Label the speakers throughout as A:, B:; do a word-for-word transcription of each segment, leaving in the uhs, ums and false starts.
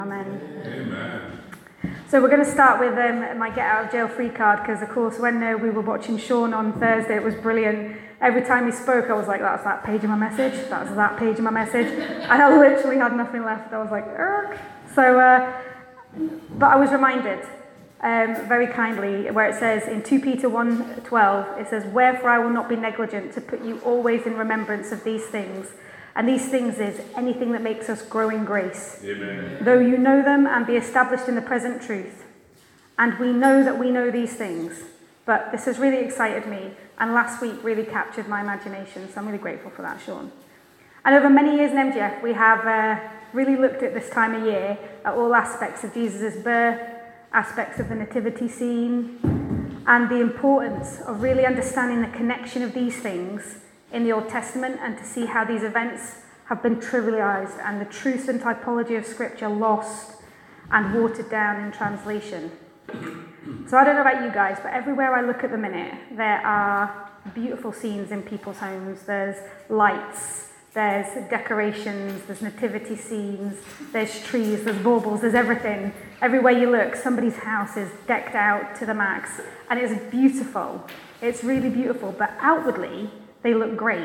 A: Amen.
B: Amen.
A: So we're going to start with um, my get out of jail free card, because of course when uh, we were watching Sean on Thursday, it was brilliant. Every time he spoke, I was like, that's that page of my message, that's that page of my message, and I literally had nothing left. I was like, Urgh. So, uh, but I was reminded um, very kindly where it says in Second Peter one twelve, it says, wherefore I will not be negligent to put you always in remembrance of these things. And these things is anything that makes us grow in grace.
B: Amen.
A: Though you know them and be established in the present truth. And we know that we know these things. But this has really excited me. And last week really captured my imagination. So I'm really grateful for that, Sean. And over many years in M G F, we have uh, really looked at this time of year at all aspects of Jesus' birth, aspects of the nativity scene, and the importance of really understanding the connection of these things in the Old Testament, and to see how these events have been trivialized and the truth and typology of Scripture lost and watered down in translation. So I don't know about you guys, but everywhere I look at the minute, there are beautiful scenes in people's homes. There's lights, there's decorations, there's nativity scenes, there's trees, there's baubles, there's everything. Everywhere you look, somebody's house is decked out to the max, and it's beautiful. It's really beautiful, but outwardly, they look great.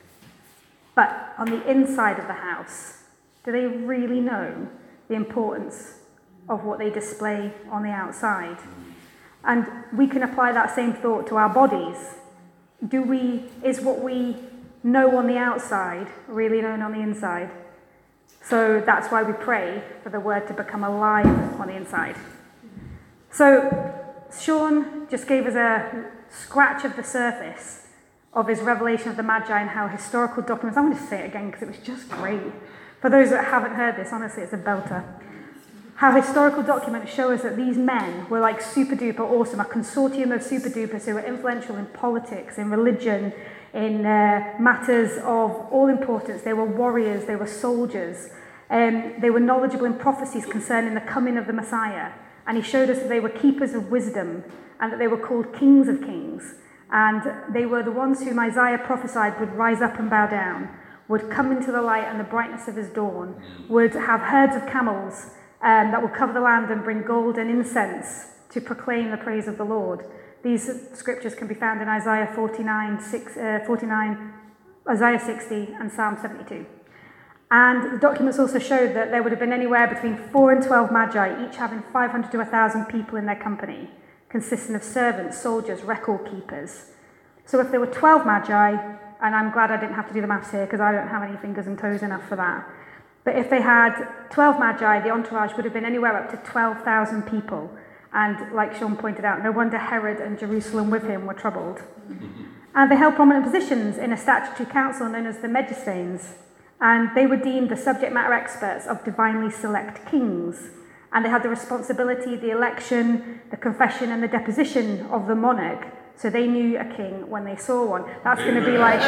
A: But on the inside of the house, do they really know the importance of what they display on the outside? And we can apply that same thought to our bodies. Do we, is what we know on the outside really known on the inside? So that's why we pray for the word to become alive on the inside. So Sean just gave us a scratch of the surface of his revelation of the Magi and how historical documents, I'm going to say it again because it was just great. For those that haven't heard this, honestly, it's a belter. How historical documents show us that these men were like super duper awesome, a consortium of super dupers who were influential in politics, in religion, in uh, matters of all importance. They were warriors, they were soldiers, um, they were knowledgeable in prophecies concerning the coming of the Messiah. And he showed us that they were keepers of wisdom and that they were called kings of kings. And they were the ones whom Isaiah prophesied would rise up and bow down, would come into the light and the brightness of his dawn, would have herds of camels um, that would cover the land and bring gold and incense to proclaim the praise of the Lord. These scriptures can be found in Isaiah forty-nine, six, uh, forty-nine, Isaiah sixty, and Psalm seventy-two. And the documents also showed that there would have been anywhere between four and twelve magi, each having five hundred to one thousand people in their company, consisting of servants, soldiers, record keepers. So if there were twelve magi, and I'm glad I didn't have to do the maths here because I don't have any fingers and toes enough for that, but if they had twelve magi, the entourage would have been anywhere up to twelve thousand people. And like Sean pointed out, no wonder Herod and Jerusalem with him were troubled. And they held prominent positions in a statutory council known as the Magistrates, and they were deemed the subject matter experts of divinely select kings. And they had the responsibility, the election, the confession, and the deposition of the monarch. So they knew a king when they saw one. That's going to be like...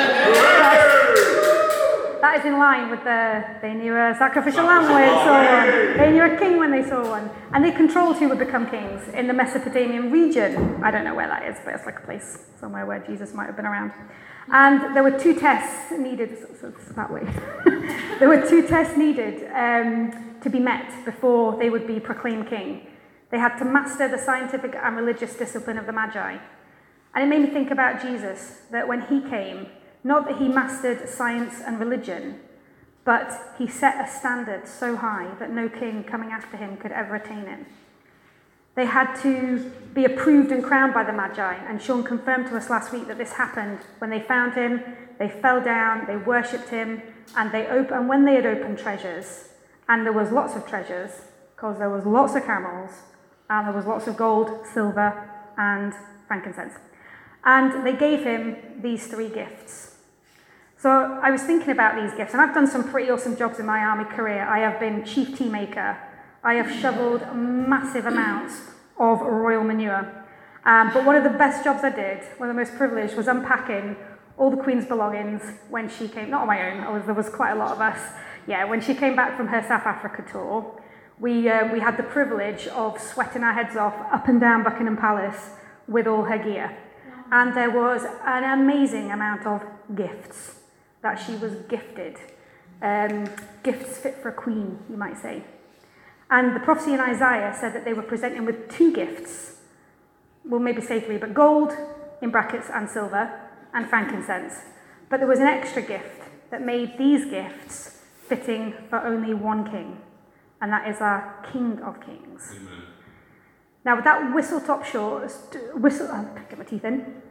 A: That is in line with the... They knew a sacrificial lamb when they saw one. They knew a king when they saw one. And they controlled who would become kings in the Mesopotamian region. I don't know where that is, but it's like a place somewhere where Jesus might have been around. And there were two tests needed... So it's that way. There were two tests needed... Um, to be met before they would be proclaimed king. They had to master the scientific and religious discipline of the Magi. And it made me think about Jesus, that when he came, not that he mastered science and religion, but he set a standard so high that no king coming after him could ever attain it. They had to be approved and crowned by the Magi, and Sean confirmed to us last week that this happened. When they found him, they fell down, they worshipped him, and they op- and when they had opened treasures, and there was lots of treasures, because there was lots of camels, and there was lots of gold, silver, and frankincense. And they gave him these three gifts. So I was thinking about these gifts, and I've done some pretty awesome jobs in my army career. I have been chief tea maker. I have shoveled massive amounts of royal manure. Um, but one of the best jobs I did, one of the most privileged, was unpacking all the Queen's belongings when she came, not on my own, I was, there was quite a lot of us. Yeah, when she came back from her South Africa tour, we uh, we had the privilege of sweating our heads off up and down Buckingham Palace with all her gear. And there was an amazing amount of gifts that she was gifted. Um, gifts fit for a queen, you might say. And the prophecy in Isaiah said that they were presenting with two gifts. We'll maybe say three, but gold, in brackets, and silver, and frankincense. But there was an extra gift that made these gifts fitting for only one king, and that is our King of Kings.
B: Amen.
A: Now, with that whistle-top short, whistle, I'll get my teeth in,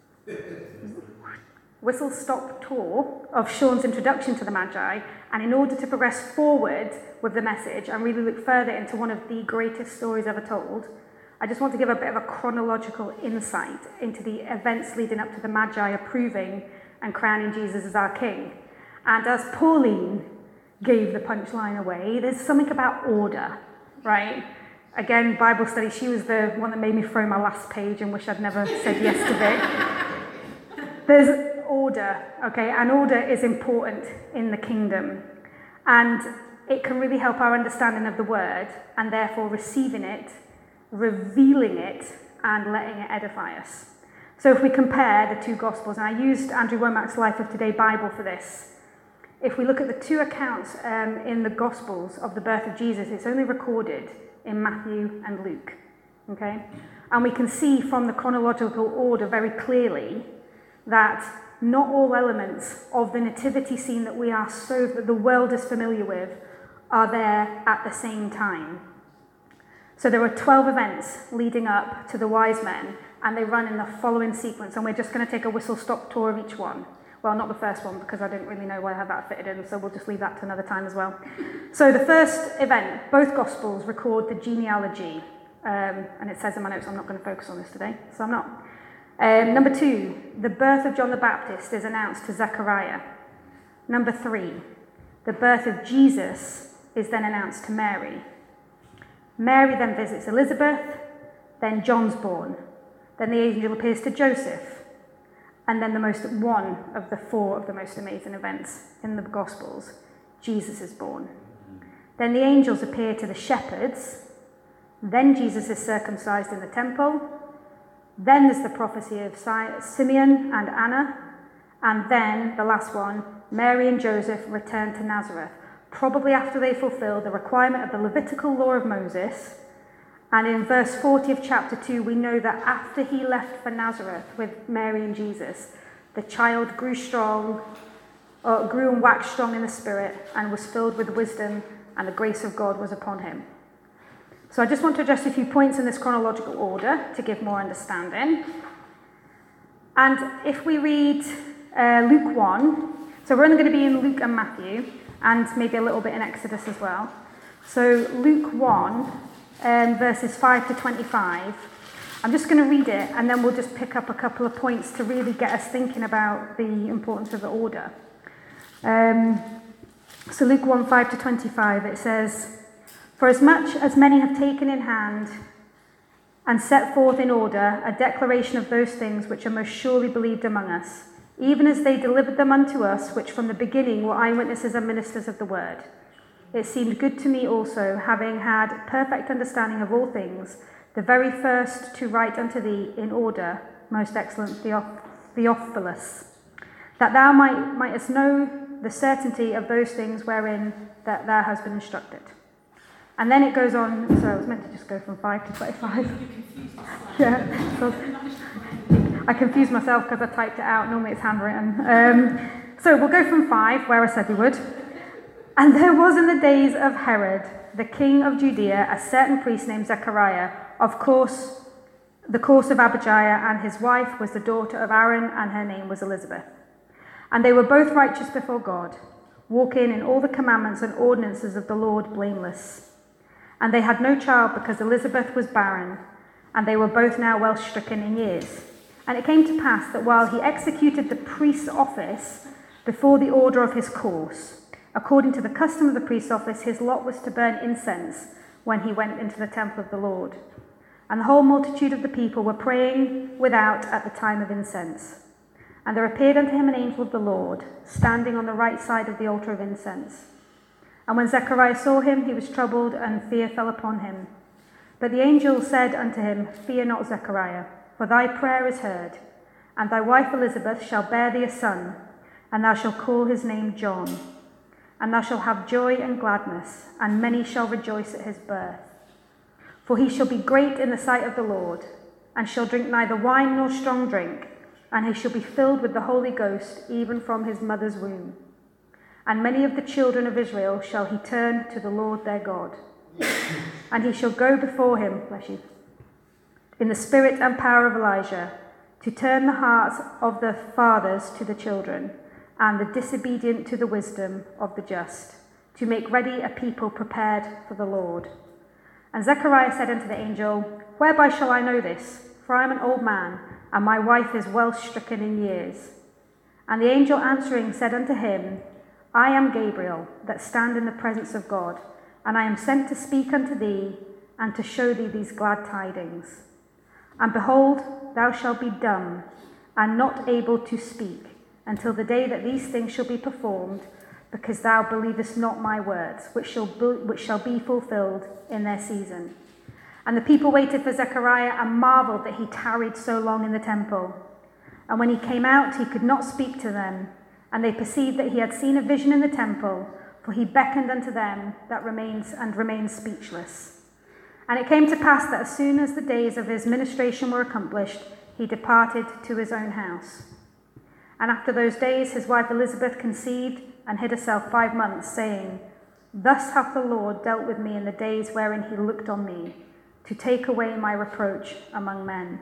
A: whistle-stop tour of Sean's introduction to the Magi, and in order to progress forward with the message and really look further into one of the greatest stories ever told, I just want to give a bit of a chronological insight into the events leading up to the Magi approving and crowning Jesus as our King. And as Pauline gave the punchline away, there's something about order, right? Again, Bible study, she was the one that made me throw my last page and wish I'd never said yes to it. There's order, okay, and order is important in the kingdom. And it can really help our understanding of the word, and therefore receiving it, revealing it, and letting it edify us. So if we compare the two Gospels, and I used Andrew Womack's Life of Today Bible for this, if we look at the two accounts um, in the Gospels of the birth of Jesus, it's only recorded in Matthew and Luke, okay? And we can see from the chronological order very clearly that not all elements of the nativity scene that we are so, that the world is familiar with, are there at the same time. So there are twelve events leading up to the wise men, and they run in the following sequence, and we're just going to take a whistle-stop tour of each one. Well, not the first one, because I didn't really know where I had that fitted in, so we'll just leave that to another time as well. So the first event, both Gospels record the genealogy, um, and it says in my notes I'm not going to focus on this today, so I'm not. Um, number two, the birth of John the Baptist is announced to Zechariah. Number three, the birth of Jesus is then announced to Mary. Mary then visits Elizabeth, then John's born. Then the angel appears to Joseph. And then the most one of the four of the most amazing events in the Gospels, Jesus is born. Then the angels appear to the shepherds. Then Jesus is circumcised in the temple. Then there's the prophecy of Simeon and Anna. And then, the last one, Mary and Joseph return to Nazareth, probably after they fulfilled the requirement of the Levitical law of Moses. And in verse forty of chapter two, we know that after he left for Nazareth with Mary and Jesus, the child grew strong, or grew and waxed strong in the spirit, and was filled with wisdom, and the grace of God was upon him. So I just want to address a few points in this chronological order to give more understanding. And if we read uh, Luke one, so we're only going to be in Luke and Matthew, and maybe a little bit in Exodus as well. So Luke one, um, verses five to twenty-five. I'm just going to read it, and then we'll just pick up a couple of points to really get us thinking about the importance of the order. Um, so Luke one, five to twenty-five, it says, "For as much as many have taken in hand and set forth in order a declaration of those things which are most surely believed among us, even as they delivered them unto us, which from the beginning were eyewitnesses and ministers of the word. It seemed good to me also, having had perfect understanding of all things, the very first to write unto thee in order, most excellent Theoph- Theophilus, that thou might, mightest know the certainty of those things wherein that thou hast been instructed." And then it goes on, so I was meant to just go from five to twenty-five. Yeah, so I confused myself because I typed it out, normally it's handwritten. Um, so we'll go from five, where I said we would. "And there was in the days of Herod, the king of Judea, a certain priest named Zechariah, of course, the course of Abijah, and his wife was the daughter of Aaron, and her name was Elizabeth. And they were both righteous before God, walking in all the commandments and ordinances of the Lord blameless. And they had no child because Elizabeth was barren, and they were both now well stricken in years. And it came to pass that while he executed the priest's office before the order of his course, according to the custom of the priest's office, his lot was to burn incense when he went into the temple of the Lord. And the whole multitude of the people were praying without at the time of incense. And there appeared unto him an angel of the Lord, standing on the right side of the altar of incense. And when Zechariah saw him, he was troubled, and fear fell upon him. But the angel said unto him, Fear not, Zechariah, for thy prayer is heard, and thy wife Elizabeth shall bear thee a son, and thou shalt call his name John. and thou shalt have joy and gladness, and many shall rejoice at his birth. For he shall be great in the sight of the Lord, and shall drink neither wine nor strong drink, and he shall be filled with the Holy Ghost, even from his mother's womb. And many of the children of Israel shall he turn to the Lord their God. And he shall go before him, bless you, in the spirit and power of Elijah, to turn the hearts of the fathers to the children, and the disobedient to the wisdom of the just, to make ready a people prepared for the Lord. And Zechariah said unto the angel, Whereby shall I know this? For I am an old man, and my wife is well stricken in years. And the angel answering said unto him, I am Gabriel, that stand in the presence of God, and I am sent to speak unto thee, and to show thee these glad tidings. And behold, thou shalt be dumb, and not able to speak, until the day that these things shall be performed, because thou believest not my words, which shall be, which shall be fulfilled in their season. And the people waited for Zechariah, and marveled that he tarried so long in the temple. And when he came out, he could not speak to them, and they perceived that he had seen a vision in the temple, for he beckoned unto them that remains and remained speechless. And it came to pass that as soon as the days of his ministration were accomplished, he departed to his own house. And after those days his wife Elizabeth conceived, and hid herself five months, saying, Thus hath the Lord dealt with me in the days wherein he looked on me, to take away my reproach among men.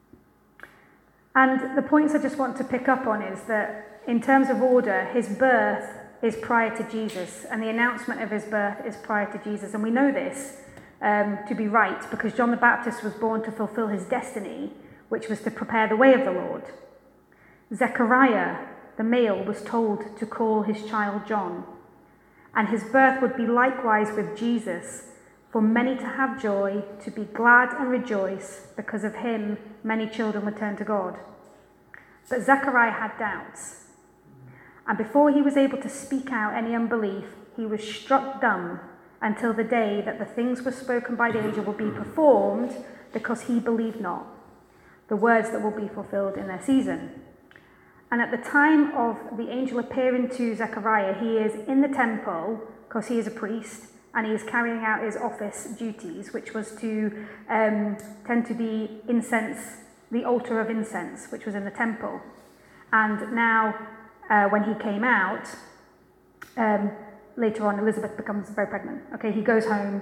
A: And the points I just want to pick up on is that, in terms of order, his birth is prior to Jesus, and the announcement of his birth is prior to Jesus. And we know this um, to be right, because John the Baptist was born to fulfill his destiny, which was to prepare the way of the Lord. Zechariah, the male, was told to call his child John, and his birth would be likewise with Jesus, for many to have joy, to be glad and rejoice, because of him many children would turn to God. But Zechariah had doubts, and before he was able to speak out any unbelief, he was struck dumb until the day that the things were spoken by the angel will be performed, because he believed not the words that will be fulfilled in their season. And at the time of the angel appearing to Zechariah, he is in the temple, because he is a priest, and he is carrying out his office duties, which was to um, tend to the incense, the altar of incense, which was in the temple. And now, uh, when he came out, um, later on, Elizabeth becomes very pregnant. Okay, he goes home.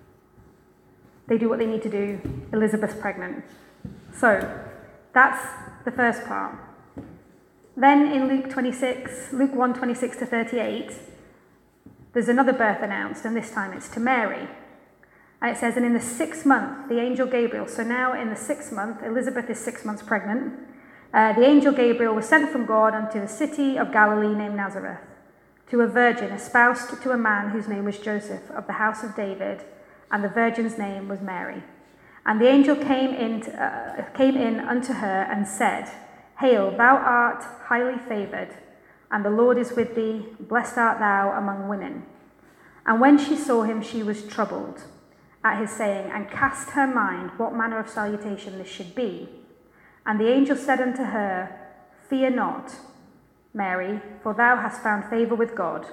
A: They do what they need to do. Elizabeth's pregnant. So, that's the first part. Then in Luke twenty-six, Luke one, twenty-six to thirty-eight, there's another birth announced, and this time it's to Mary. And it says, and in the sixth month, the angel Gabriel, so now in the sixth month, Elizabeth is six months pregnant, uh, the angel Gabriel was sent from God unto the city of Galilee named Nazareth, to a virgin espoused to a man whose name was Joseph, of the house of David, and the virgin's name was Mary. And the angel came in, to, uh, came in unto her and said, Hail, thou art highly favoured, and the Lord is with thee, blessed art thou among women. And when she saw him, she was troubled at his saying, and cast her mind what manner of salutation this should be. And the angel said unto her, Fear not, Mary, for thou hast found favour with God.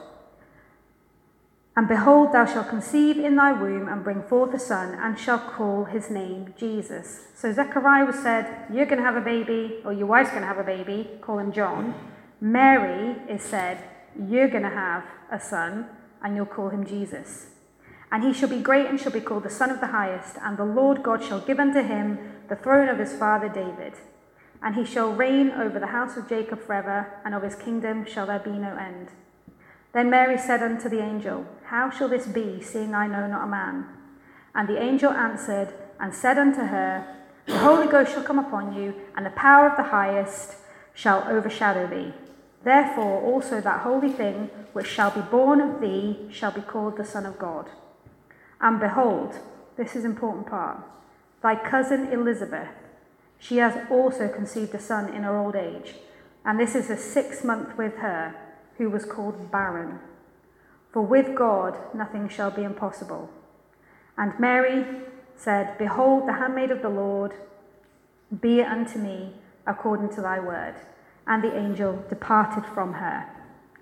A: And behold, thou shalt conceive in thy womb, and bring forth a son, and shalt call his name Jesus. So Zechariah was said, you're going to have a baby, or your wife's going to have a baby, call him John. Mary is said, you're going to have a son, and you'll call him Jesus. And he shall be great, and shall be called the Son of the Highest, and the Lord God shall give unto him the throne of his father David. And he shall reign over the house of Jacob forever, and of his kingdom shall there be no end. Then Mary said unto the angel, How shall this be, seeing I know not a man? And the angel answered and said unto her, The Holy Ghost shall come upon you, and the power of the highest shall overshadow thee. Therefore also that holy thing which shall be born of thee shall be called the Son of God. And behold, this is an important part, thy cousin Elizabeth, she has also conceived a son in her old age, and this is the sixth month with her, who was called barren. For with God nothing shall be impossible. And Mary said, Behold, the handmaid of the Lord, be it unto me according to thy word. And the angel departed from her.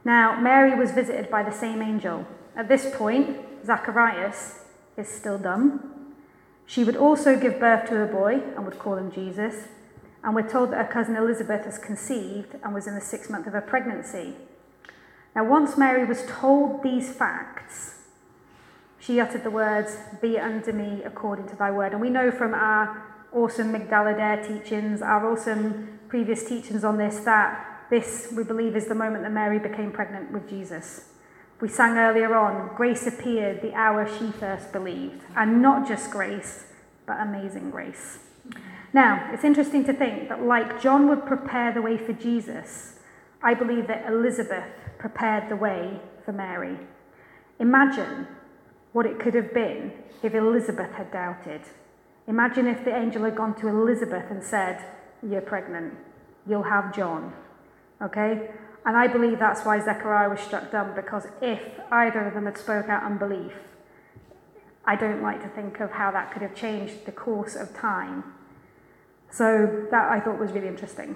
A: Now, Mary was visited by the same angel. At this point, Zacharias is still dumb. She would also give birth to a boy and would call him Jesus. And we're told that her cousin Elizabeth has conceived and was in the sixth month of her pregnancy. Now, once Mary was told these facts, she uttered the words, "Be it unto me according to thy word." And we know from our awesome Migdal Eder teachings, our awesome previous teachings on this, that this, we believe, is the moment that Mary became pregnant with Jesus. We sang earlier on, grace appeared the hour she first believed. And not just grace, but amazing grace. Now, it's interesting to think that like John would prepare the way for Jesus, I believe that Elizabeth prepared the way for Mary. Imagine what it could have been if Elizabeth had doubted. Imagine if the angel had gone to Elizabeth and said, "You're pregnant, you'll have John." Okay? And I believe that's why Zechariah was struck dumb, because if either of them had spoke out unbelief, I don't like to think of how that could have changed the course of time. So that I thought was really interesting.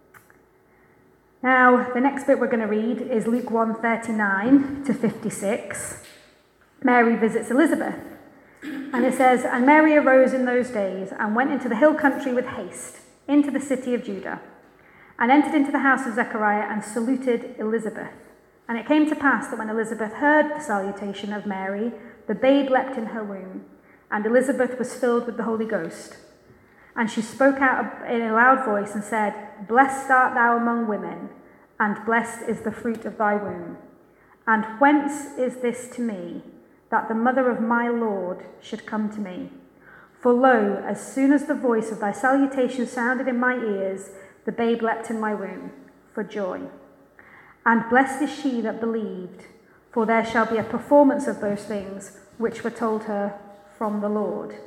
A: Now, the next bit we're going to read is Luke one thirty-nine to fifty-six. Mary visits Elizabeth. And it says, "And Mary arose in those days and went into the hill country with haste, into the city of Judah, and entered into the house of Zechariah and saluted Elizabeth. And it came to pass that when Elizabeth heard the salutation of Mary, the babe leapt in her womb, and Elizabeth was filled with the Holy Ghost. And she spoke out in a loud voice and said, Blessed art thou among women, and blessed is the fruit of thy womb. And whence is this to me, that the mother of my Lord should come to me? For lo, as soon as the voice of thy salutation sounded in my ears, the babe leapt in my womb for joy. And blessed is she that believed, for there shall be a performance of those things which were told her from the Lord."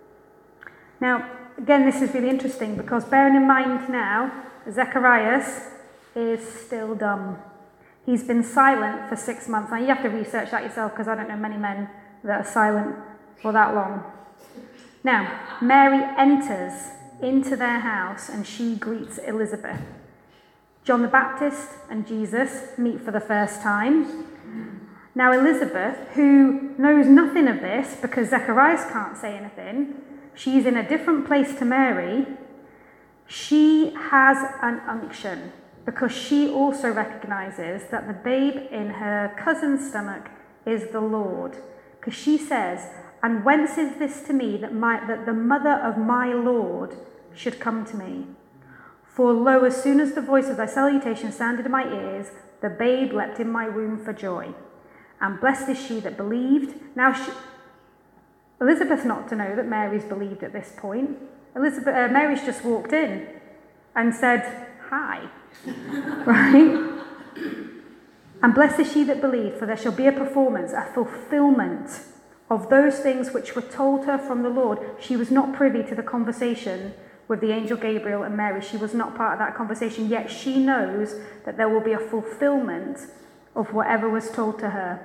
A: Now, again, this is really interesting, because bearing in mind now, Zacharias is still dumb. He's been silent for six months. Now, you have to research that yourself, because I don't know many men that are silent for that long. Now, Mary enters into their house and she greets Elizabeth. John the Baptist and Jesus meet for the first time. Now, Elizabeth, who knows nothing of this because Zacharias can't say anything, she's in a different place to Mary. She has an unction, because she also recognizes that the babe in her cousin's stomach is the Lord. Because she says, "And whence is this to me that, my, that the mother of my Lord should come to me? For lo, as soon as the voice of thy salutation sounded in my ears, the babe leapt in my womb for joy. And blessed is she that believed." Now, she, Elizabeth's not to know that Mary's believed at this point. Elizabeth, uh, Mary's just walked in and said, "Hi." Right? "And blessed is she that believed, for there shall be a performance, a fulfillment of those things which were told her from the Lord." She was not privy to the conversation with the angel Gabriel and Mary. She was not part of that conversation, yet she knows that there will be a fulfillment of whatever was told to her.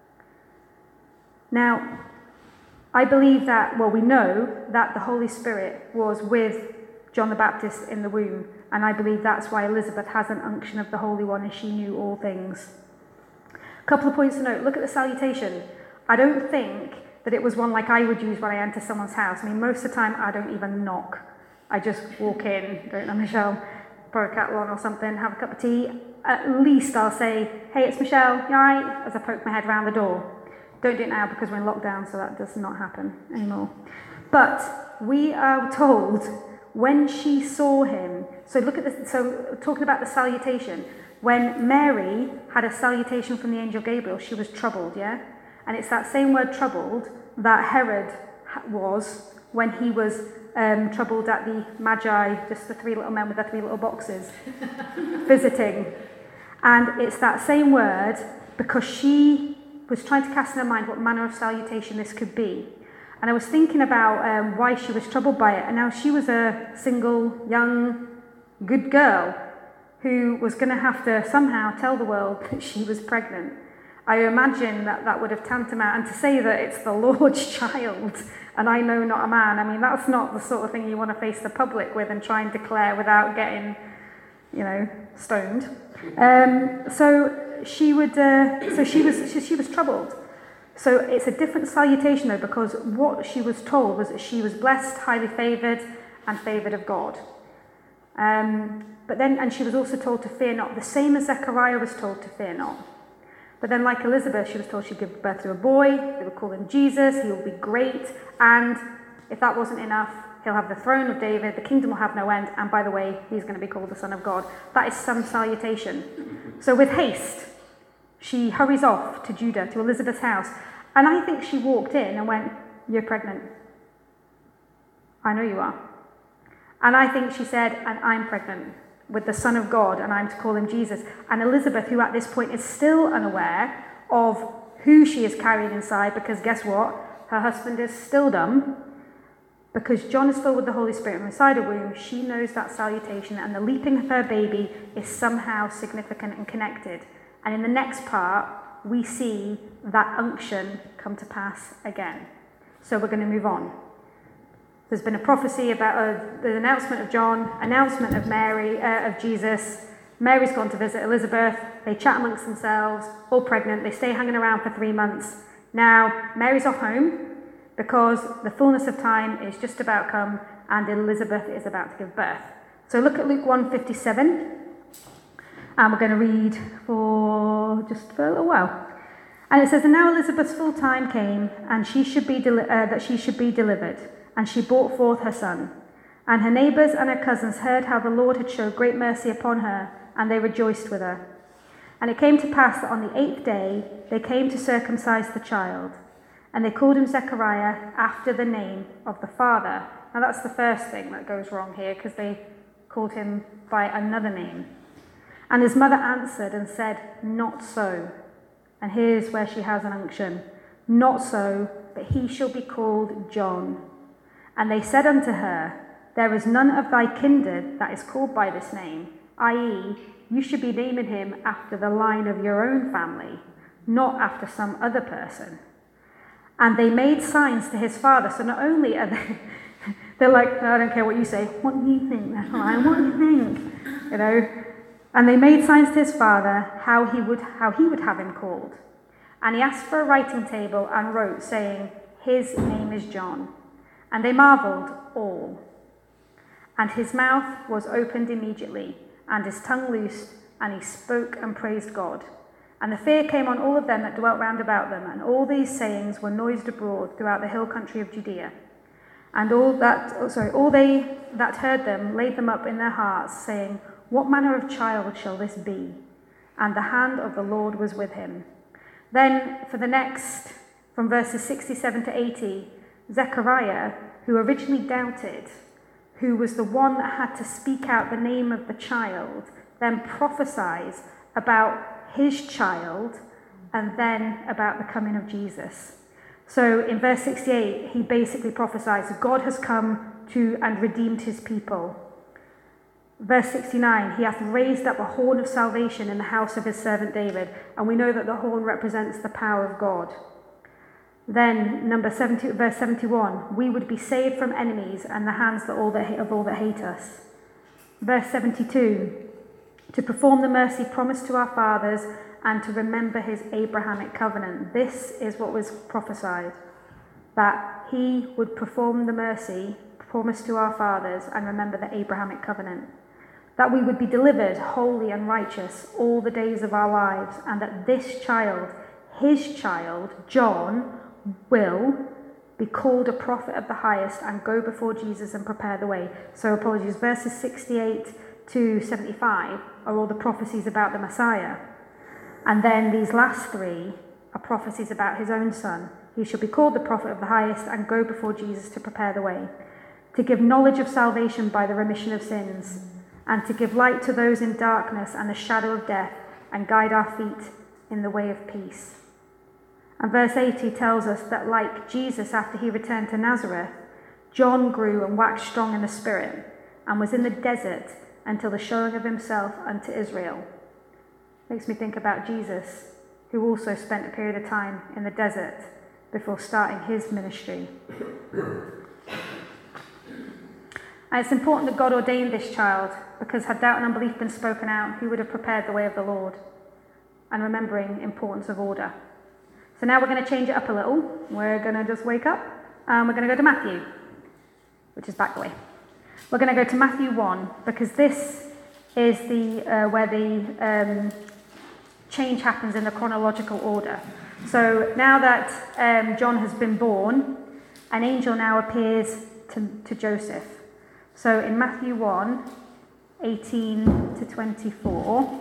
A: Now, I believe that, well, we know that the Holy Spirit was with John the Baptist in the womb, and I believe that's why Elizabeth has an unction of the Holy One, and she knew all things. A couple of points to note. Look at the salutation. I don't think that it was one like I would use when I enter someone's house. I mean, most of the time I don't even knock. I just walk in, don't know, Michelle, pour a kettle on or something, have a cup of tea. At least I'll say, "Hey, it's Michelle, you all right?" as I poke my head around the door. Don't do it now because we're in lockdown, so that does not happen anymore. But we are told when she saw him, so look at this, so talking about the salutation, when Mary had a salutation from the angel Gabriel, she was troubled, yeah? And it's that same word troubled that Herod was when he was um, troubled at the Magi, just the three little men with their three little boxes, visiting. And it's that same word because she was trying to cast in her mind what manner of salutation this could be. And I was thinking about um, why she was troubled by it. And now she was a single, young, good girl who was going to have to somehow tell the world that she was pregnant. I imagine that that would have tantamount, and to say that it's the Lord's child, and I know not a man, I mean, that's not the sort of thing you want to face the public with and try and declare without getting, you know, stoned. Um, so she would, uh, so she was, she, she was troubled. So it's a different salutation though, because what she was told was that she was blessed, highly favoured, and favoured of God. Um, but then, and she was also told to fear not, the same as Zechariah was told to fear not. But then, like Elizabeth, she was told she'd give birth to a boy. They would call him Jesus. He will be great, and if that wasn't enough, he'll have the throne of David. The kingdom will have no end. And by the way, he's going to be called the Son of God. That is some salutation. So with haste, she hurries off to Judah, to Elizabeth's house. And I think she walked in and went, "You're pregnant. I know you are." And I think she said, "And I'm pregnant with the Son of God, and I'm to call him Jesus." And Elizabeth, who at this point is still unaware of who she is carrying inside, because guess what? Her husband is still dumb. Because John is filled with the Holy Spirit and inside her womb, she knows that salutation, and the leaping of her baby is somehow significant and connected. And in the next part, we see that unction come to pass again. So we're going to move on. There's been a prophecy about uh, the announcement of John, announcement of Mary, uh, of Jesus. Mary's gone to visit Elizabeth. They chat amongst themselves, all pregnant. They stay hanging around for three months. Now, Mary's off home because the fullness of time is just about come and Elizabeth is about to give birth. So look at Luke one fifty-seven. And we're going to read for just for a little while. And it says, "And now Elizabeth's full time came, and she should be deli- uh, that she should be delivered. And she brought forth her son. And her neighbours and her cousins heard how the Lord had showed great mercy upon her, and they rejoiced with her. And it came to pass that on the eighth day they came to circumcise the child. And they called him Zechariah, after the name of the father." Now that's the first thing that goes wrong here, because they called him by another name. "And his mother answered and said, Not so." And here's where she has an unction. "Not so, but he shall be called John. And they said unto her, There is none of thy kindred that is called by this name, that is, you should be naming him after the line of your own family, not after some other person. And they made signs to his father." So not only are they, they're like, "I don't care what you say. What do you think, Zechariah? What do you think?" You know. And they made signs to his father how he would how he would have him called. And he asked for a writing table and wrote, saying, "His name is John." And they marvelled all. And his mouth was opened immediately, and his tongue loosed, and he spoke and praised God. And the fear came on all of them that dwelt round about them, and all these sayings were noised abroad throughout the hill country of Judea. And all that, oh, sorry, all they that heard them laid them up in their hearts, saying, "What manner of child shall this be?" And the hand of the Lord was with him. Then for the next, from verses sixty-seven to eighty, Zechariah, who originally doubted, who was the one that had to speak out the name of the child, then prophesies about his child and then about the coming of Jesus. So in verse sixty-eight, he basically prophesies, God has come to and redeemed his people. Verse sixty-nine, he hath raised up a horn of salvation in the house of his servant David. And we know that the horn represents the power of God. Then, number seventy, verse seventy-one, we would be saved from enemies and the hands that all that, of all that hate us. Verse seventy-two, to perform the mercy promised to our fathers and to remember his Abrahamic covenant. This is what was prophesied, that he would perform the mercy promised to our fathers and remember the Abrahamic covenant. That we would be delivered holy and righteous all the days of our lives, and that this child, his child, John, will be called a prophet of the highest and go before Jesus and prepare the way. So apologies, verses sixty-eight to seventy-five are all the prophecies about the Messiah. And then these last three are prophecies about his own son. He shall be called the prophet of the highest and go before Jesus to prepare the way, to give knowledge of salvation by the remission of sins, and to give light to those in darkness and the shadow of death, and guide our feet in the way of peace. And verse eighty tells us that like Jesus after he returned to Nazareth, John grew and waxed strong in the spirit, and was in the desert until the showing of himself unto Israel. Makes me think about Jesus, who also spent a period of time in the desert before starting his ministry. And it's important that God ordained this child, because had doubt and unbelief been spoken out, he would have prepared the way of the Lord. and remembering importance of order. So now we're going to change it up a little. We're going to just wake up and we're going to go to Matthew, which is back the way. We're going to go to Matthew one because this is the uh, where the um, change happens in the chronological order. So now that um, John has been born, an angel now appears to, to Joseph. So in Matthew one, eighteen to twenty-four,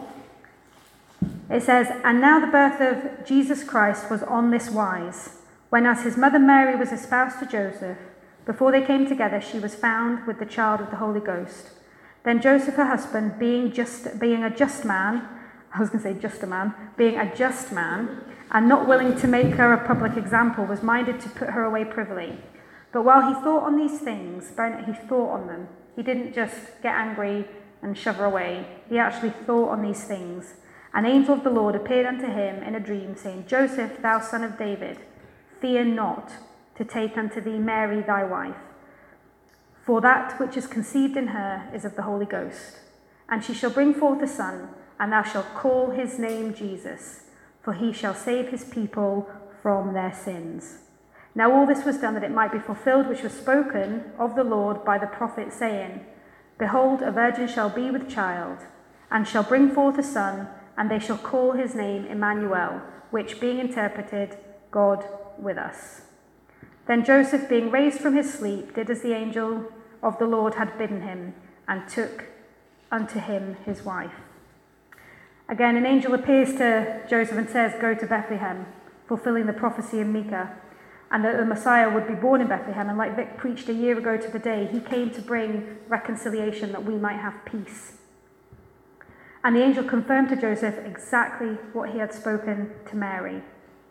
A: it says, "And now the birth of Jesus Christ was on this wise, when as his mother Mary was espoused to Joseph, before they came together, she was found with the child of the Holy Ghost. Then Joseph, her husband, being just being a just man," I was going to say just a man, being a just man, "and not willing to make her a public example, was minded to put her away privily. But while he thought on these things," he thought on them, he didn't just get angry and shove her away, he actually thought on these things. "An angel of the Lord appeared unto him in a dream, saying, Joseph, thou son of David, fear not to take unto thee Mary thy wife, for that which is conceived in her is of the Holy Ghost. And she shall bring forth a son, and thou shalt call his name Jesus, for he shall save his people from their sins. Now all this was done that it might be fulfilled which was spoken of the Lord by the prophet, saying, Behold, a virgin shall be with child, and shall bring forth a son, and they shall call his name Emmanuel, which being interpreted, God with us. Then Joseph, being raised from his sleep, did as the angel of the Lord had bidden him, and took unto him his wife." Again, an angel appears to Joseph and says, "Go to Bethlehem," fulfilling the prophecy in Micah, and that the Messiah would be born in Bethlehem. And like Vic preached a year ago to the day, he came to bring reconciliation that we might have peace. And the angel confirmed to Joseph exactly what he had spoken to Mary.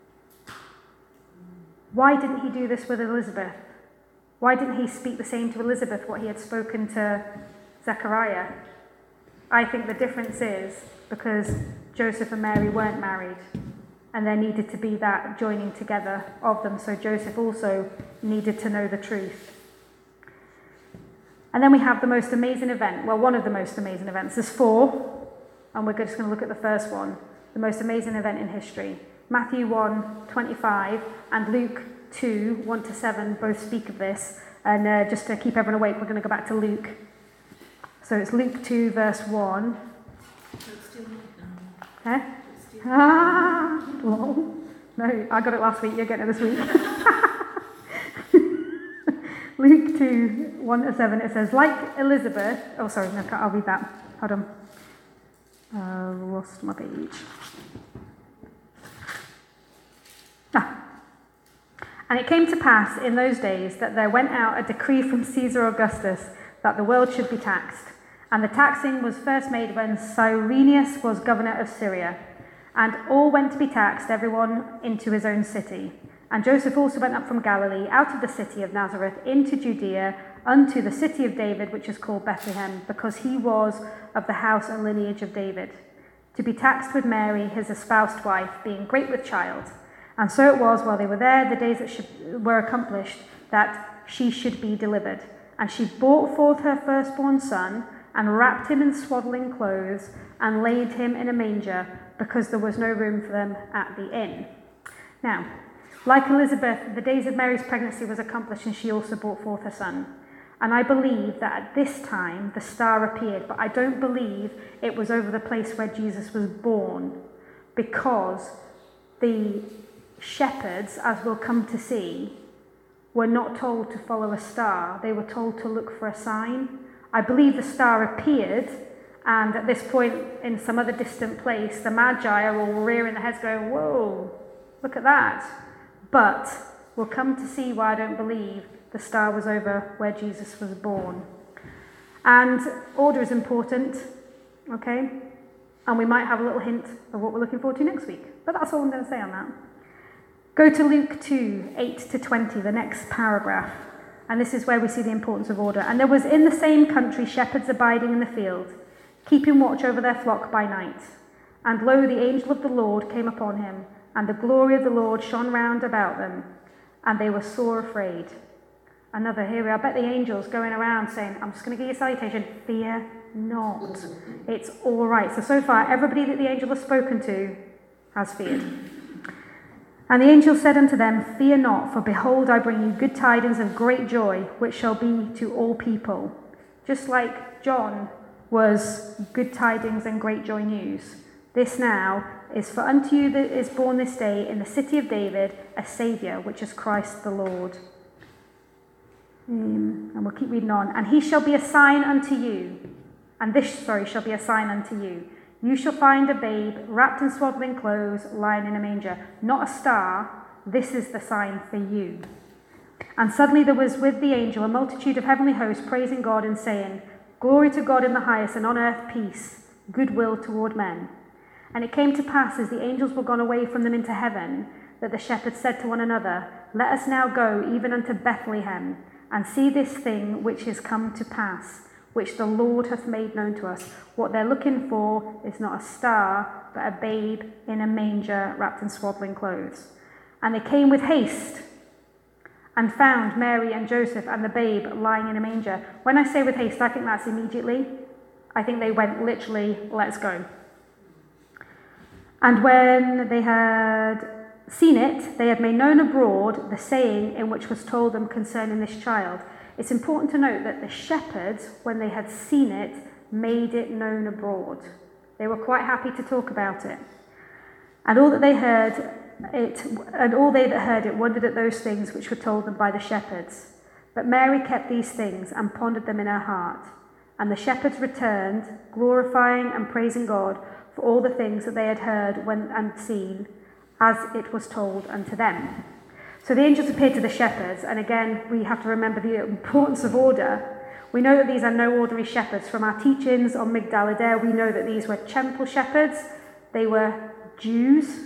A: Why didn't he do this with Elizabeth? Why didn't he speak the same to Elizabeth, what he had spoken to Zechariah? I think the difference is because Joseph and Mary weren't married, and there needed to be that joining together of them, so Joseph also needed to know the truth. And then we have the most amazing event, well, one of the most amazing events. There's four, and we're just going to look at the first one, the most amazing event in history. Matthew one, twenty-five, and Luke two, one to seven both speak of this. And uh, just to keep everyone awake, we're going to go back to Luke. So it's Luke two, verse one. Eh? Ah, lol. No, I got it last week, you're getting it this week. Luke two, one to seven, it says, like Elizabeth, oh sorry, no, I'll read that. Hold on. Uh, lost my page. Ah. And it came to pass in those days that there went out a decree from Caesar Augustus that the world should be taxed. And the taxing was first made when Cyrenius was governor of Syria. And all went to be taxed, everyone into his own city. And Joseph also went up from Galilee, out of the city of Nazareth, into Judea, unto the city of David, which is called Bethlehem, because he was of the house and lineage of David, to be taxed with Mary, his espoused wife, being great with child. And so it was, while they were there, the days that should, were accomplished, that she should be delivered. And she brought forth her firstborn son, and wrapped him in swaddling clothes, and laid him in a manger, because there was no room for them at the inn. Now, like Elizabeth, the days of Mary's pregnancy was accomplished, and she also brought forth her son. And I believe that at this time the star appeared, but I don't believe it was over the place where Jesus was born, because the shepherds, as we'll come to see, were not told to follow a star. They were told to look for a sign. I believe the star appeared, and at this point in some other distant place, the Magi are all rearing their heads going, whoa, look at that. But we'll come to see why I don't believe the star was over where Jesus was born. And order is important, okay? And we might have a little hint of what we're looking forward to next week. But that's all I'm going to say on that. Go to Luke two, eight to twenty, the next paragraph. And this is where we see the importance of order. And there was in the same country shepherds abiding in the field, keeping watch over their flock by night. And lo, the angel of the Lord came upon him, and the glory of the Lord shone round about them, and they were sore afraid. Another, here we are, I bet the angels going around saying, I'm just going to give you a salutation, fear not. It's all right. So, so far, everybody that the angel has spoken to has feared. And the angel said unto them, Fear not, for behold, I bring you good tidings of great joy, which shall be to all people. Just like John was good tidings and great joy news, this now is for unto you that is born this day in the city of David a Saviour, which is Christ the Lord. Um, and we'll keep reading on. And he shall be a sign unto you. And this, sorry, shall be a sign unto you. You shall find a babe wrapped in swaddling clothes, lying in a manger. Not a star. This is the sign for you. And suddenly there was with the angel a multitude of heavenly hosts praising God and saying, Glory to God in the highest, and on earth peace, goodwill toward men. And it came to pass, as the angels were gone away from them into heaven, that the shepherds said to one another, Let us now go even unto Bethlehem, and see this thing which is come to pass, which the Lord hath made known to us. What they're looking for is not a star, but a babe in a manger wrapped in swaddling clothes. And they came with haste, and found Mary and Joseph and the babe lying in a manger. When I say with haste, I think that's immediately. I think they went literally, let's go. And when they had seen it, they had made known abroad the saying in which was told them concerning this child. It's important to note that the shepherds, when they had seen it, made it known abroad. They were quite happy to talk about it. And all that they heard it, and all they that heard it wondered at those things which were told them by the shepherds. But Mary kept these things and pondered them in her heart. And the shepherds returned, glorifying and praising God for all the things that they had heard when, and seen, as it was told unto them. So the angels appeared to the shepherds, and again, we have to remember the importance of order. We know that these are no ordinary shepherds. From our teachings on Migdal Eder, we know that these were temple shepherds. They were Jews.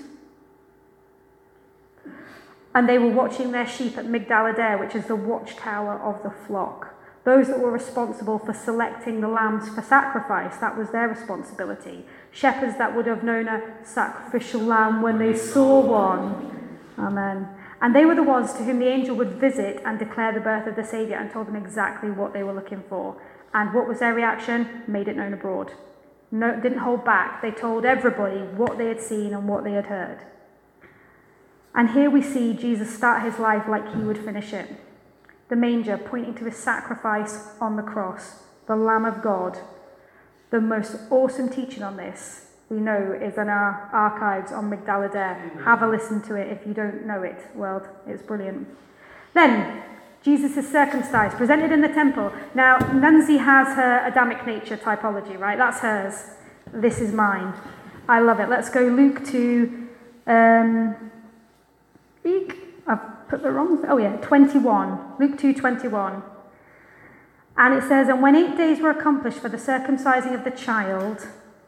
A: And they were watching their sheep at Migdal Eder, which is the watchtower of the flock. Those that were responsible for selecting the lambs for sacrifice, that was their responsibility. Shepherds that would have known a sacrificial lamb when they saw one. Amen. And they were the ones to whom the angel would visit and declare the birth of the Saviour and told them exactly what they were looking for. And what was their reaction? Made it known abroad. No, didn't hold back. They told everybody what they had seen and what they had heard. And here we see Jesus start his life like he would finish it. The manger pointing to his sacrifice on the cross, the Lamb of God. The most awesome teaching on this, we know, is in our archives on Migdal Eder. Have a listen to it if you don't know it, world. It's brilliant. Then, Jesus is circumcised, presented in the temple. Now, Nunzi has her Adamic nature typology, right? That's hers. This is mine. I love it. Let's go Luke to... Um, Eek. I've put the wrong... Oh, yeah, twenty-one. Luke two twenty-one. And it says, And when eight days were accomplished for the circumcising of the child,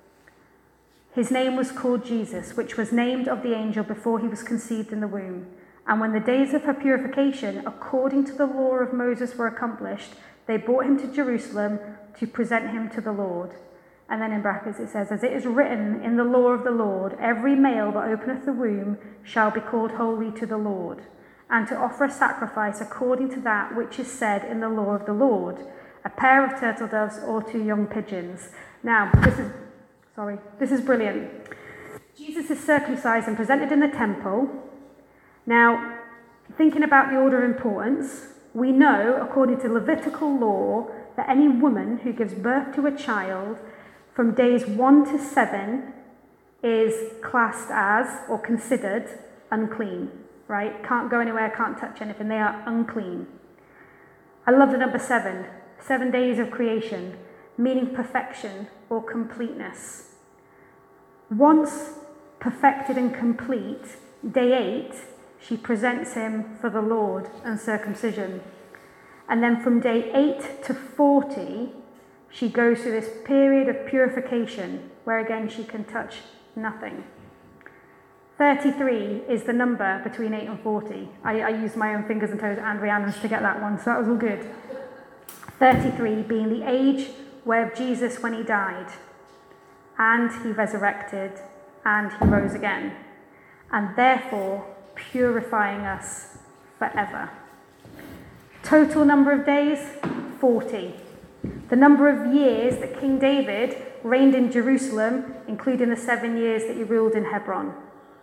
A: his name was called Jesus, which was named of the angel before he was conceived in the womb. And when the days of her purification, according to the law of Moses, were accomplished, they brought him to Jerusalem to present him to the Lord. And then in brackets it says, As it is written in the law of the Lord, every male that openeth the womb shall be called holy to the Lord, and to offer a sacrifice according to that which is said in the law of the Lord, a pair of turtle doves or two young pigeons. Now, this is, sorry, this is brilliant. Jesus is circumcised and presented in the temple. Now, thinking about the order of importance, we know, according to Levitical law, that any woman who gives birth to a child from days one to seven is classed as, or considered, unclean, right? Can't go anywhere, can't touch anything. They are unclean. I love the number seven. Seven days of creation, meaning perfection or completeness. Once perfected and complete, day eight, she presents him for the Lord and circumcision. And then from day eight to forty, she goes through this period of purification, where again she can touch nothing. thirty-three is the number between eight and forty. I, I used my own fingers and toes and Rhiannon's to get that one, so that was all good. thirty-three being the age where Jesus, when he died, and he resurrected, and he rose again, and therefore purifying us forever. Total number of days, forty. The number of years that King David reigned in Jerusalem, including the seven years that he ruled in Hebron.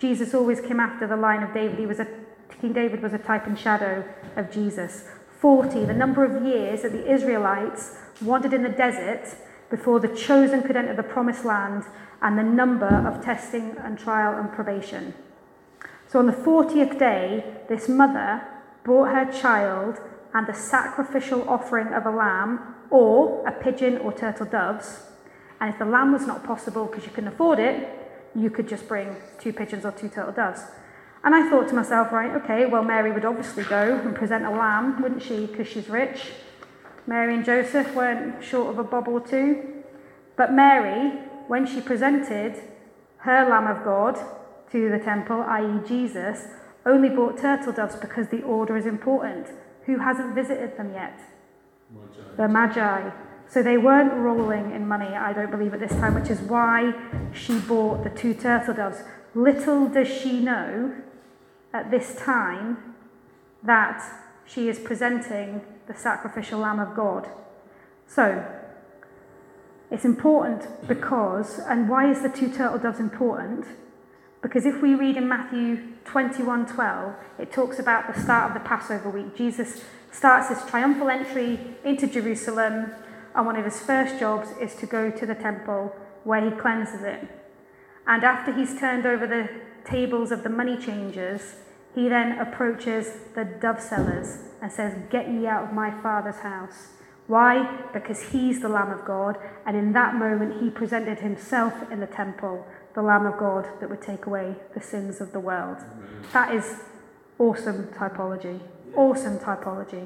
A: Jesus always came after the line of David. He was a, King David was a type and shadow of Jesus. forty, the number of years that the Israelites wandered in the desert before the chosen could enter the promised land, and the number of testing and trial and probation. So on the fortieth day, this mother brought her child and the sacrificial offering of a lamb or a pigeon or turtle doves. And if the lamb was not possible because you couldn't afford it, you could just bring two pigeons or two turtle doves. And I thought to myself, right, okay, well, Mary would obviously go and present a lamb, wouldn't she, because she's rich. Mary and Joseph weren't short of a bob or two. But Mary, when she presented her Lamb of God to the temple, that is. Jesus, only brought turtle doves because the order is important. Who hasn't visited them yet? Magi. The Magi. So they weren't rolling in money, I don't believe, at this time, which is why she bought the two turtle doves. Little does she know at this time that she is presenting the sacrificial Lamb of God. So, it's important because, and why is the two turtle doves important? Because if we read in Matthew twenty-one twelve, it talks about the start of the Passover week. Jesus starts his triumphal entry into Jerusalem, and one of his first jobs is to go to the temple where he cleanses it. And after he's turned over the tables of the money changers, he then approaches the dove sellers and says, "Get ye out of my Father's house." Why? Because he's the Lamb of God, and in that moment he presented himself in the temple, the Lamb of God that would take away the sins of the world. Amen. That is awesome typology. Awesome typology.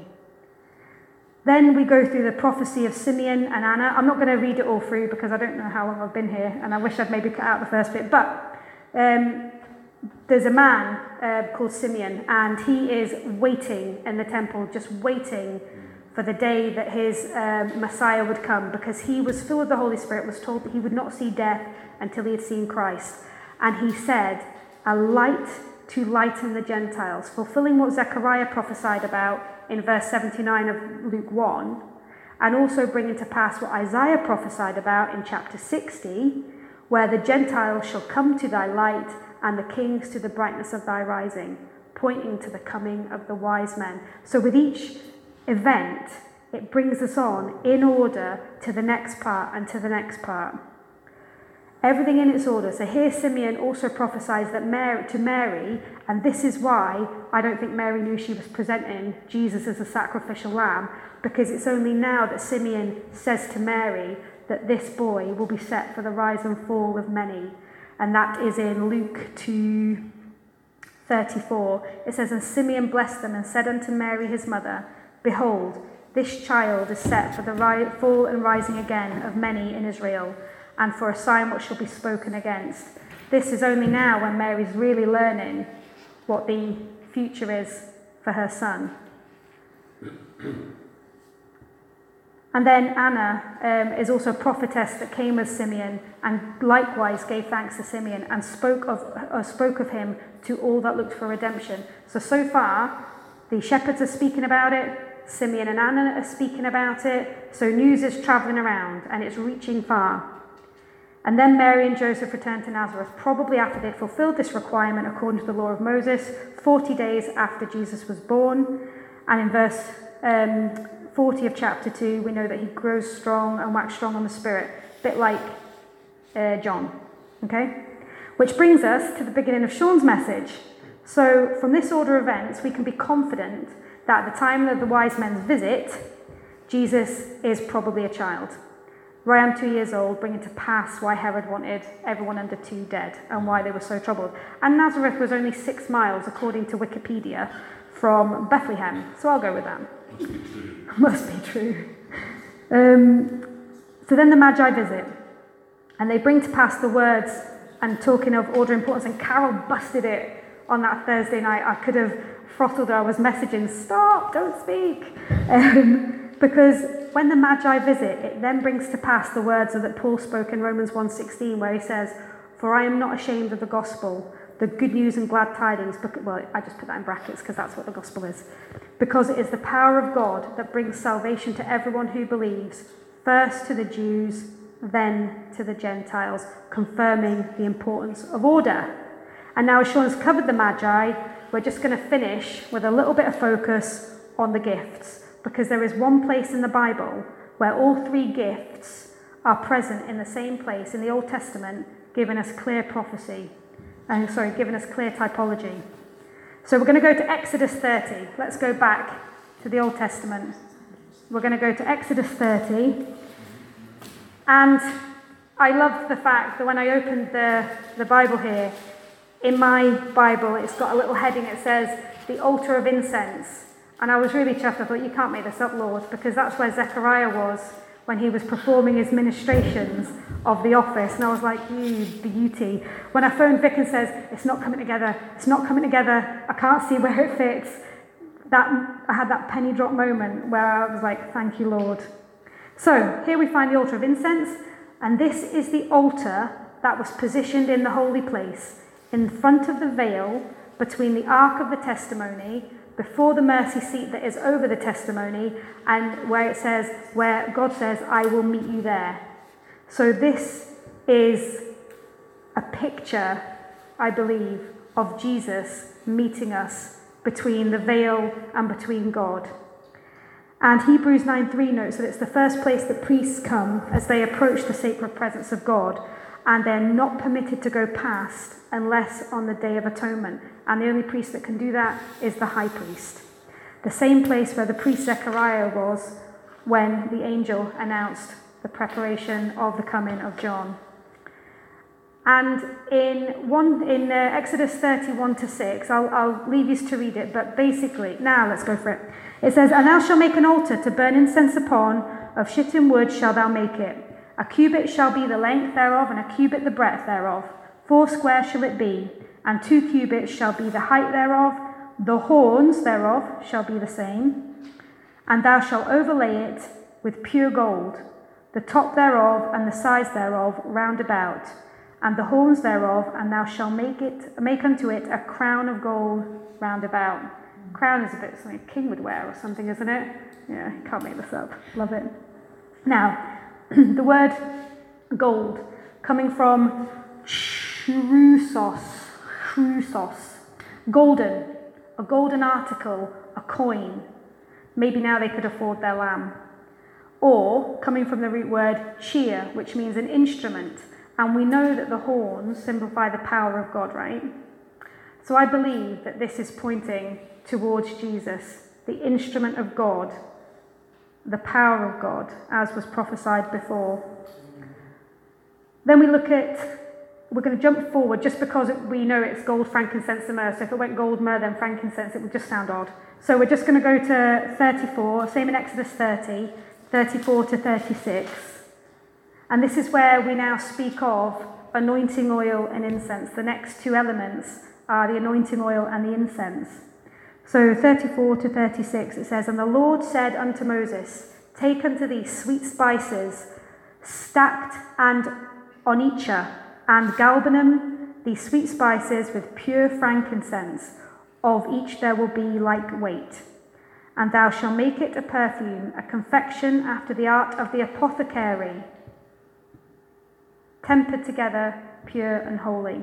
A: Then we go through the prophecy of Simeon and Anna. I'm not going to read it all through because I don't know how long I've been here, and I wish I'd maybe cut out the first bit. But um, there's a man uh, called Simeon, and he is waiting in the temple, just waiting for the day that his um, Messiah would come, because he was filled with the Holy Spirit, was told that he would not see death until he had seen Christ. And he said, "A light to lighten the Gentiles," fulfilling what Zechariah prophesied about in verse seventy-nine of Luke one, and also bringing to pass what Isaiah prophesied about in chapter sixty, where the Gentiles shall come to thy light and the kings to the brightness of thy rising, pointing to the coming of the wise men. So with each event, it brings us on in order to the next part and to the next part. Everything in its order. So here Simeon also prophesies that Mary, to Mary, and this is why I don't think Mary knew she was presenting Jesus as a sacrificial lamb, because it's only now that Simeon says to Mary that this boy will be set for the rise and fall of many. And that is in Luke two thirty-four. It says, "And Simeon blessed them and said unto Mary his mother, Behold, this child is set for the ri- fall and rising again of many in Israel, and for a sign what shall be spoken against." This is only now when Mary's really learning what the future is for her son. And then Anna um, is also a prophetess that came with Simeon, and likewise gave thanks to Simeon and spoke of uh, spoke of him to all that looked for redemption. So, so far, the shepherds are speaking about it, Simeon and Anna are speaking about it, so news is travelling around and it's reaching far. And then Mary and Joseph returned to Nazareth, probably after they'd fulfilled this requirement according to the law of Moses, forty days after Jesus was born. And in verse um, forty of chapter two, we know that he grows strong and waxed strong on the Spirit, a bit like uh, John. Okay? Which brings us to the beginning of Sean's message. So from this order of events, we can be confident that at the time of the wise men's visit, Jesus is probably a child. I am two years old, bringing to pass why Herod wanted everyone under two dead and why they were so troubled. And Nazareth was only six miles, according to Wikipedia, from Bethlehem. So I'll go with that.
B: Must be true.
A: Must be true. Um, so then the Magi visit, and they bring to pass the words, and talking of order importance, and Carol busted it on that Thursday night. I could have throttled her. I was messaging, "Stop, don't speak." Um, Because when the Magi visit, it then brings to pass the words that Paul spoke in Romans one sixteen, where he says, "For I am not ashamed of the gospel, the good news and glad tidings." Well, I just put that in brackets because that's what the gospel is. "Because it is the power of God that brings salvation to everyone who believes, first to the Jews, then to the Gentiles," confirming the importance of order. And now as Sean's covered the Magi, we're just going to finish with a little bit of focus on the gifts, because there is one place in the Bible where all three gifts are present in the same place in the Old Testament, giving us clear prophecy, and sorry, giving us clear typology. So we're going to go to Exodus thirty. Let's go back to the Old Testament. We're going to go to Exodus thirty. And I love the fact that when I opened the, the Bible here, in my Bible, it's got a little heading that says, the altar of incense. And I was really chuffed. I thought, you can't make this up, Lord, because that's where Zechariah was when he was performing his ministrations of the office. And I was like, you beauty. When I phoned Vic and says, it's not coming together, it's not coming together, I can't see where it fits, that I had that penny drop moment where I was like, thank you, Lord. So here we find the altar of incense, and this is the altar that was positioned in the holy place, in front of the veil between the Ark of the Testimony, before the mercy seat that is over the testimony, and where it says, where God says, I will meet you there. So this is a picture, I believe, of Jesus meeting us between the veil and between God. And Hebrews nine three notes that it's the first place that priests come as they approach the sacred presence of God, and they're not permitted to go past unless on the Day of Atonement. And the only priest that can do that is the high priest. The same place where the priest Zechariah was when the angel announced the preparation of the coming of John. And in one in uh, Exodus thirty-one to six, I'll, I'll leave you to read it, but basically, now let's go for it. It says, and thou shalt make an altar to burn incense upon, of shittim wood shalt thou make it. A cubit shall be the length thereof, and a cubit the breadth thereof. Four square shall it be, and two cubits shall be the height thereof. The horns thereof shall be the same. And thou shalt overlay it with pure gold, the top thereof and the sides thereof round about, and the horns thereof, and thou shalt make it make unto it a crown of gold round about. Crown is a bit something a king would wear or something, isn't it? Yeah, can't make this up. Love it. Now, the word gold, coming from chrusos, chrusos, golden, a golden article, a coin. Maybe now they could afford their lamb. Or, coming from the root word cheer, which means an instrument. And we know that the horns simplify the power of God, right? So I believe that this is pointing towards Jesus, the instrument of God, the power of God, as was prophesied before. Then we look at, we're going to jump forward just because we know it's gold, frankincense, and myrrh. So if it went gold, myrrh, then frankincense, it would just sound odd. So we're just going to go to thirty-four, same in Exodus thirty, thirty-four to thirty-six. And this is where we now speak of anointing oil and incense. The next two elements are the anointing oil and the incense. So thirty-four to thirty-six, it says, and the Lord said unto Moses, take unto thee sweet spices, stacked and onycha, and galbanum, these sweet spices with pure frankincense, of each there will be like weight. And thou shalt make it a perfume, a confection after the art of the apothecary, tempered together, pure and holy.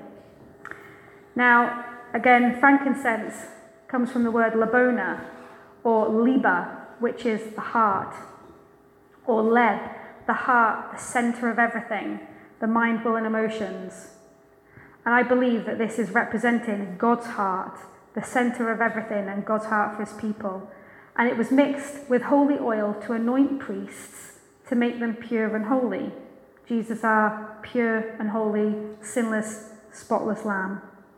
A: Now, again, frankincense comes from the word labona, or liba, which is the heart, or leb, the heart, the centre of everything, the mind, will and emotions. And I believe that this is representing God's heart, the centre of everything, and God's heart for his people. And it was mixed with holy oil to anoint priests, to make them pure and holy. Jesus, our pure and holy, sinless, spotless Lamb.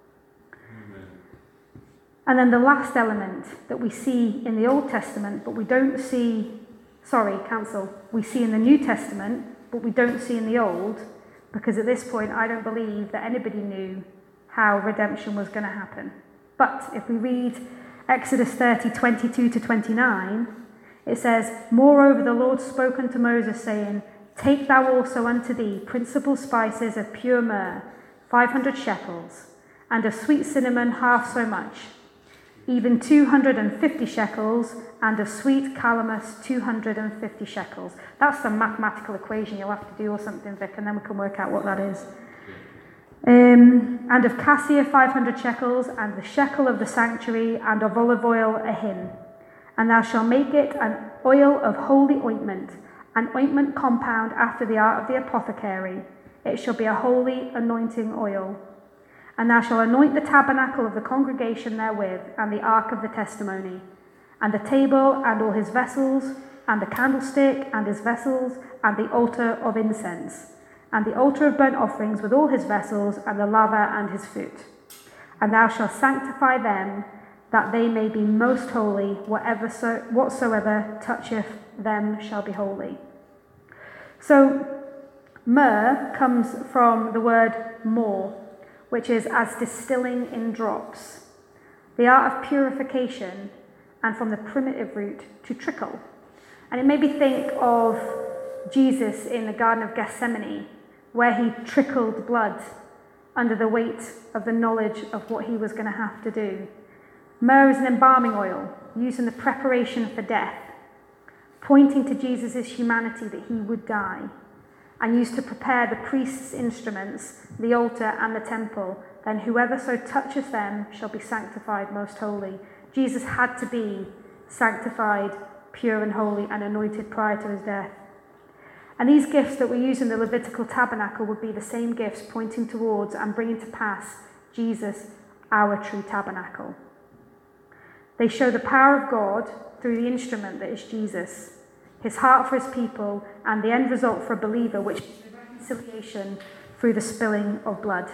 A: And then the last element that we see in the Old Testament, but we don't see, sorry, cancel, we see in the New Testament, but we don't see in the Old, because at this point I don't believe that anybody knew how redemption was going to happen. But if we read Exodus thirty, twenty-two to twenty-nine, it says, moreover the Lord spoke unto Moses, saying, take thou also unto thee principal spices of pure myrrh, five hundred shekels, and of sweet cinnamon half so much, even two hundred fifty shekels, and of sweet calamus two hundred fifty shekels. That's some mathematical equation you'll have to do or something, Vic, and then we can work out what that is. Um, and of cassia five hundred shekels, and the shekel of the sanctuary, and of olive oil a hin. And thou shalt make it an oil of holy ointment, an ointment compound after the art of the apothecary. It shall be a holy anointing oil. And thou shalt anoint the tabernacle of the congregation therewith, and the ark of the testimony, and the table, and all his vessels, and the candlestick, and his vessels, and the altar of incense, and the altar of burnt offerings with all his vessels, and the laver and his foot. And thou shalt sanctify them, that they may be most holy. Whatever so, whatsoever toucheth them shall be holy. So, myrrh comes from the word more, which is as distilling in drops, the art of purification, and from the primitive root to trickle. And it made me think of Jesus in the Garden of Gethsemane, where he trickled blood under the weight of the knowledge of what he was going to have to do. Myrrh is an embalming oil used in the preparation for death, pointing to Jesus' humanity, that he would die, and used to prepare the priest's instruments, the altar and the temple. Then whoever so toucheth them shall be sanctified most holy. Jesus had to be sanctified, pure and holy, and anointed prior to his death. And these gifts that we use in the Levitical tabernacle would be the same gifts pointing towards and bringing to pass Jesus, our true tabernacle. They show the power of God through the instrument that is Jesus, his heart for his people, and the end result for a believer, which is reconciliation through the spilling of blood.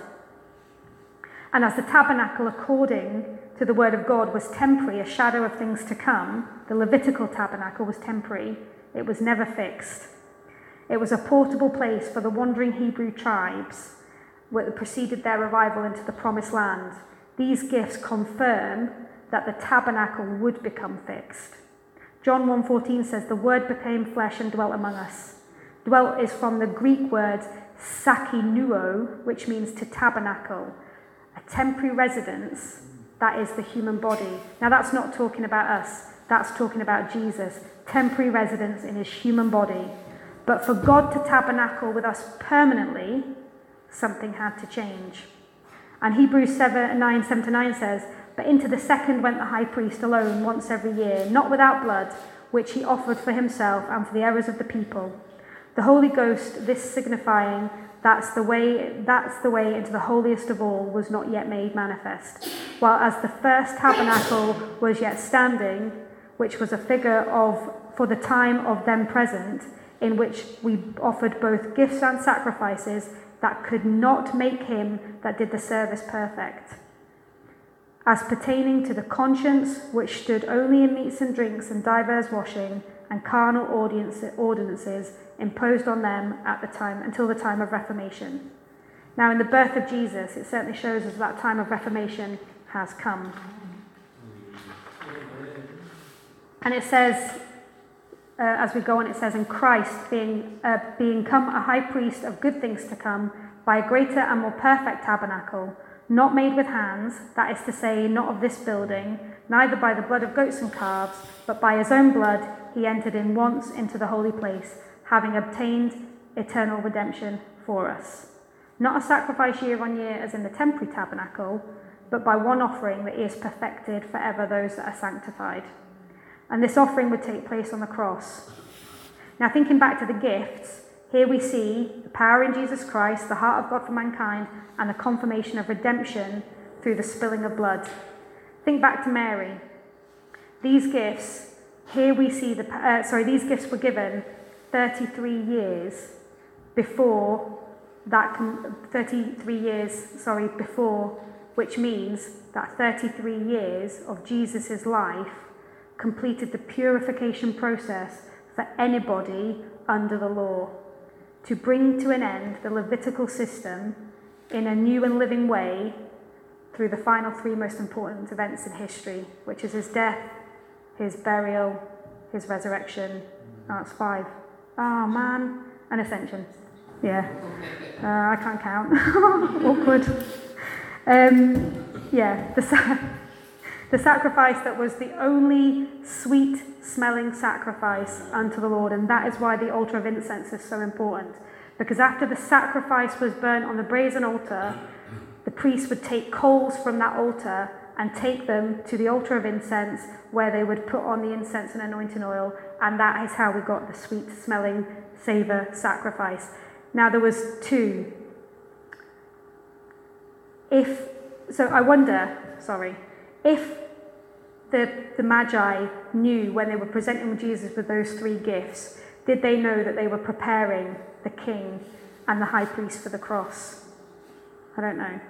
A: And as the tabernacle, according to the word of God, was temporary, a shadow of things to come, the Levitical tabernacle was temporary. It was never fixed. It was a portable place for the wandering Hebrew tribes that preceded their arrival into the promised land. These gifts confirm that the tabernacle would become fixed. John one fourteen says, the word became flesh and dwelt among us. Dwelt is from the Greek word sakinuo, which means to tabernacle, a temporary residence, that is the human body. Now that's not talking about us, that's talking about Jesus, temporary residence in his human body. But for God to tabernacle with us permanently, something had to change. And Hebrews seven, nine, seven to nine says, but into the second went the high priest alone once every year, not without blood, which he offered for himself and for the errors of the people. The Holy Ghost, this signifying that's the way that's the way into the holiest of all, was not yet made manifest. While as the first tabernacle was yet standing, which was a figure of for the time of them present, in which we offered both gifts and sacrifices that could not make him that did the service perfect, as pertaining to the conscience which stood only in meats and drinks and divers washing and carnal ordinances imposed on them at the time until the time of Reformation. Now in the birth of Jesus, it certainly shows us that time of Reformation has come. And it says, uh, as we go on, it says, in Christ being uh, being come a high priest of good things to come, by a greater and more perfect tabernacle, not made with hands, that is to say, not of this building, neither by the blood of goats and calves, but by his own blood he entered in once into the holy place, having obtained eternal redemption for us. Not a sacrifice year on year as in the temporary tabernacle, but by one offering that he has perfected forever those that are sanctified. And this offering would take place on the cross. Now thinking back to the gifts, here we see the power in Jesus Christ, the heart of God for mankind, and the confirmation of redemption through the spilling of blood. Think back to Mary. These gifts, here we see the, uh, sorry, these gifts were given thirty-three years before that, thirty-three years, sorry, before, which means that thirty-three years of Jesus' life completed the purification process for anybody under the law, to bring to an end the Levitical system in a new and living way through the final three most important events in history, which is his death, his burial, his resurrection. Oh, that's five. Oh, man. And ascension. Yeah. Uh, I can't count. Awkward. Um, yeah. The, sa- the sacrifice that was the only sweet-smelling sacrifice unto the Lord, and that is why the altar of incense is so important. Because after the sacrifice was burnt on the brazen altar, priests would take coals from that altar and take them to the altar of incense, where they would put on the incense and anointing oil, and that is how we got the sweet-smelling savour sacrifice. Now, there was two. If so, I wonder. Sorry, if the the Magi knew when they were presenting Jesus with those three gifts, did they know that they were preparing the king and the high priest for the cross? I don't know.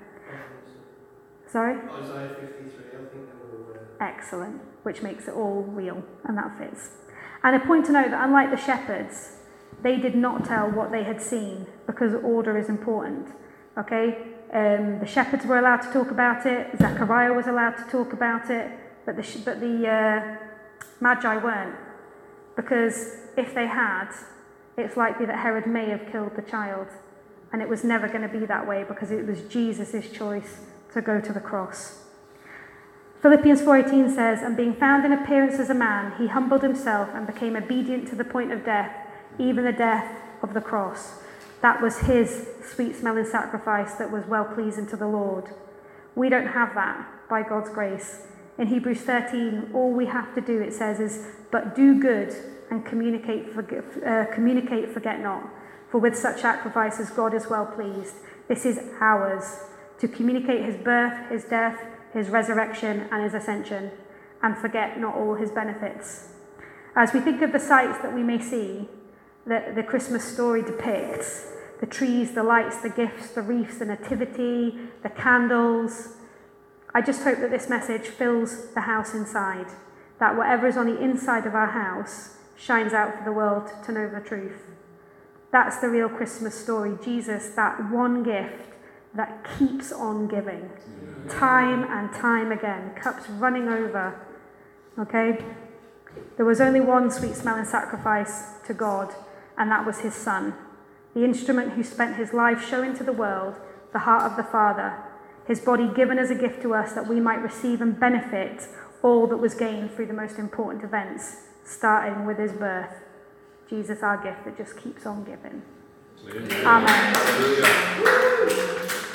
A: Sorry?
B: Isaiah fifty-three, I think they were aware.
A: Excellent, which makes it all real, and that fits. And a point to note that unlike the shepherds, they did not tell what they had seen, because order is important. Okay? Um, the shepherds were allowed to talk about it, Zechariah was allowed to talk about it, but the, sh- but the uh, Magi weren't. Because if they had, it's likely that Herod may have killed the child. And it was never going to be that way, because it was Jesus' choice to go to the cross. Philippians four eighteen says, "And being found in appearance as a man, he humbled himself and became obedient to the point of death, even the death of the cross." That was his sweet-smelling sacrifice that was well-pleasing to the Lord. We don't have that by God's grace. In Hebrews thirteen, all we have to do, it says, is, "But do good and communicate, forget, uh, communicate, forget not. For with such sacrifices God is well pleased." This is ours, to communicate his birth, his death, his resurrection, and his ascension, and forget not all his benefits. As we think of the sights that we may see, that the Christmas story depicts, the trees, the lights, the gifts, the wreaths, the nativity, the candles, I just hope that this message fills the house inside, that whatever is on the inside of our house shines out for the world to know the truth. That's the real Christmas story. Jesus, that one gift that keeps on giving, time and time again, cups running over. Okay? There was only one sweet-smelling sacrifice to God, and that was his Son, the instrument who spent his life showing to the world the heart of the Father, his body given as a gift to us that we might receive and benefit all that was gained through the most important events, starting with his birth. Jesus, our gift that just keeps on giving. Amen.